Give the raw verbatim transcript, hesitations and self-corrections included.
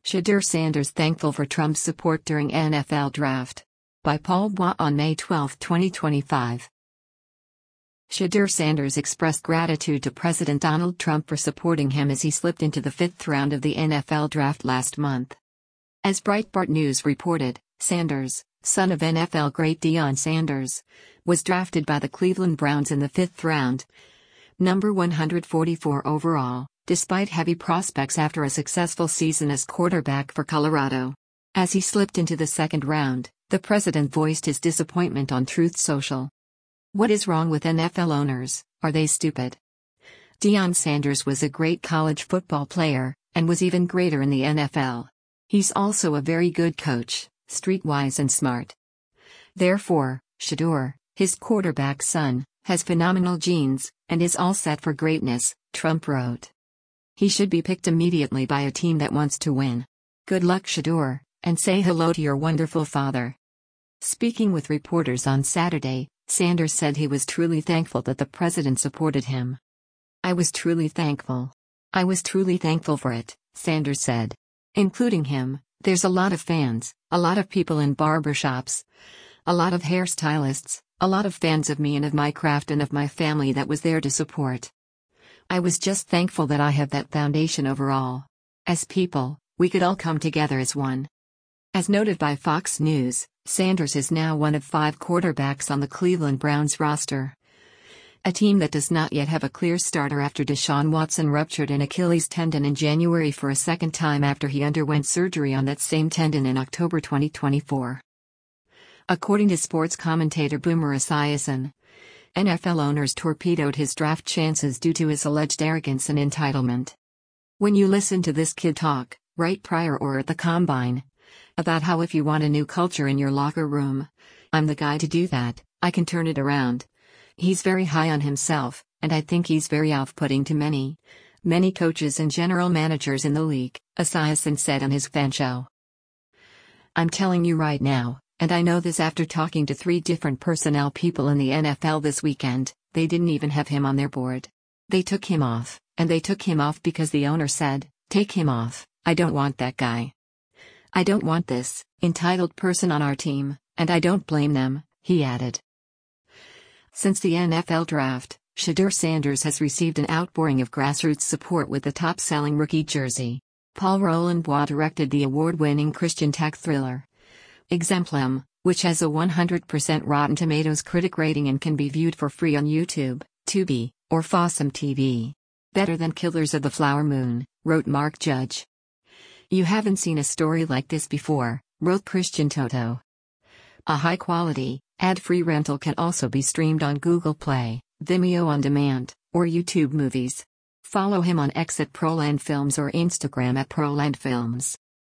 Shedeur Sanders thankful for Trump's support during N F L Draft. By Paul Bois on May twelfth, twenty twenty-five. Shedeur Sanders expressed gratitude to President Donald Trump for supporting him as he slipped into the fifth round of the N F L Draft last month. As Breitbart News reported, Sanders, son of N F L great Deion Sanders, was drafted by the Cleveland Browns in the fifth round, number one hundred forty-four overall, despite heavy prospects after a successful season as quarterback for Colorado. As he slipped into the second round, the president voiced his disappointment on Truth Social. "What is wrong with N F L owners? Are they stupid?" Deion Sanders was a great college football player, and was even greater in the N F L. He's also a very good coach, streetwise and smart. Therefore, Shedeur, his quarterback's son, has phenomenal genes, and is all set for greatness, Trump wrote. He should be picked immediately by a team that wants to win. Good luck, Shedeur, and say hello to your wonderful father. Speaking with reporters on Saturday, Sanders said he was truly thankful that the president supported him. "I was truly thankful. I was truly thankful for it," Sanders said. "Including him, there's a lot of fans, a lot of people in barbershops, a lot of hairstylists, a lot of fans of me and of my craft and of my family that was there to support. I was just thankful that I have that foundation overall. As people, we could all come together as one." As noted by Fox News, Sanders is now one of five quarterbacks on the Cleveland Browns roster, a team that does not yet have a clear starter after Deshaun Watson ruptured an Achilles tendon in January for a second time after he underwent surgery on that same tendon in October twenty twenty-four. According to sports commentator Boomer Esiason, N F L owners torpedoed his draft chances due to his alleged arrogance and entitlement. "When you listen to this kid talk, right prior or at the combine, about how if you want a new culture in your locker room, I'm the guy to do that, I can turn it around. He's very high on himself, and I think he's very off-putting to many, many coaches and general managers in the league," Esiason said on his fan show. "I'm telling you right now, and I know this after talking to three different personnel people in the N F L this weekend, they didn't even have him on their board. They took him off, and they took him off because the owner said, 'Take him off, I don't want that guy. I don't want this entitled person on our team,' and I don't blame them," he added. Since the N F L Draft, Shedeur Sanders has received an outpouring of grassroots support with the top-selling rookie jersey. Paul Roland Bois directed the award-winning Christian tech thriller Exemplum, which has a one hundred percent Rotten Tomatoes critic rating and can be viewed for free on YouTube, Tubi, or Fossum T V. "Better than Killers of the Flower Moon," wrote Mark Judge. "You haven't seen a story like this before," wrote Christian Toto. A high-quality, ad-free rental can also be streamed on Google Play, Vimeo On Demand, or YouTube Movies. Follow him on X at Proland Films or Instagram at Proland Films.